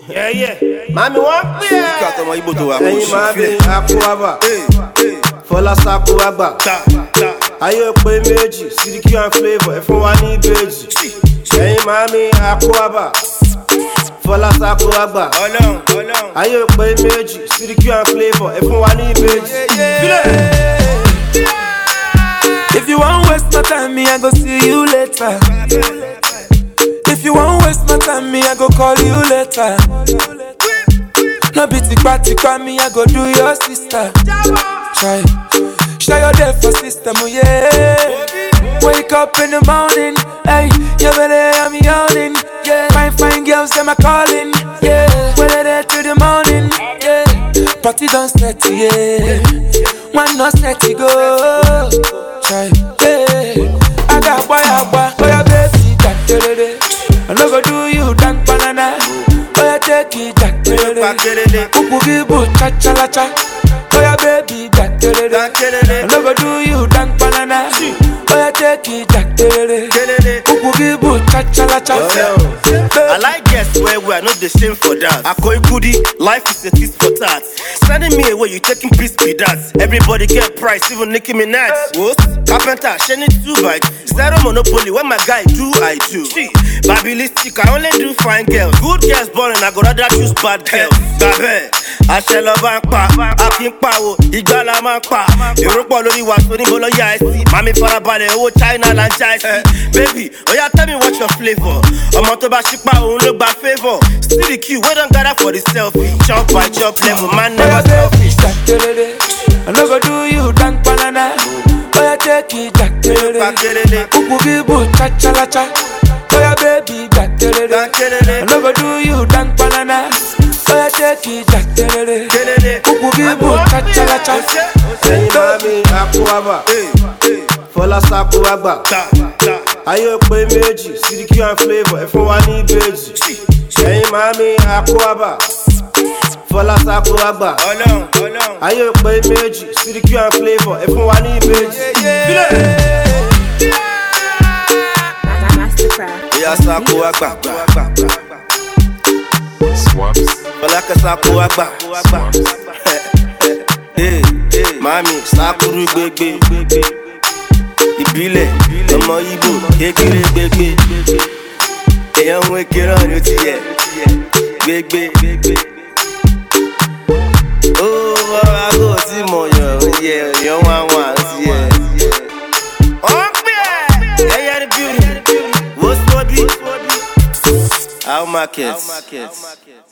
Mami wọ́n pè é. Ẹyin máa bí Akúwábà. Fọlá Sakúwábà. Ayé pé méjì, Sidiki and Flavour, ẹ fún wa ní ìbejì. Ẹyin máa bí Akúwábà. Fọlá Sakúwábà. Ayé pé méjì, Sidiki and Flavour, ẹ fún wa ní ìbejì. If you won't waste my time, me I go see you later. If you won't waste my time, me I go call you later. No be tikpa me I go do your sister. Try, show your day for system, oh yeah. Wake up in the morning, hey, you better I'm yawning, yeah. Fine girls, them a calling, yeah. When they there to the morning, yeah. Party don't set, yeah. One not set to go. Try, yeah. I got boy, oh yeah, baby, that I no go do you dank banana. Oh yeah, take it, that Kuku bu cha cha la cha. Oh yeah, baby, that I no go do you dank banana. Oh yeah, take it, that Kuku bu cha cha la cha. I like guests where we are not the same for that. I call you goodie, life is a tease for that. Sending me away, you taking piece be that. Everybody get price, even Nicki Minaj. What? Carpenter, shining 2 bites. Zero monopoly, when my guy do, I do. Babilistic, I only do fine girls. Good girls boring, I go rather choose bad girls. Gabe, I shall love and pa. I think power, Igala man pa. Europe lori was when bolo ya see. Mami farabale, oh China and China. Baby, oh yeah, tell me what's your flavor. I'm on to Bashipa, look by favor. Still the queue, we don't gather for the selfie. Chop by chop level, man never selfish. I no go do you dank banana. Oh yeah, take it, Kuku bu cha cha la cha. Oh yeah, baby, I no go do you dank banana. Oh yeah, take it, Kuku bu cha cha la cha. Ẹyin máa bí Akúwábà. Fọlá Sakúwábà. Ayé pé méjì, Sidiki and Flavour, ẹ fún wa ní ìbejì. Ẹyin máa bí Akúwábà. Fọlá Sakúwábà. Ayé pé méjì, Sidiki and Flavour, ẹ fún wa ní ìbejì. Oya Sakúwábà. Fọlá Sakúwábà. Mami, Sakuru gbegbe. Ìbílẹ̀, ọmọ Igbo, kékeré gbegbe. Èèyàn ń wékè rán ní ti yẹ. Gbegbe. Ó bọ́ra kò tí mo yàn ń yẹ. Èèyàn wá ti yẹ. Wọ́n pè é. Ẹyẹ ní beauty. What's what we? How market?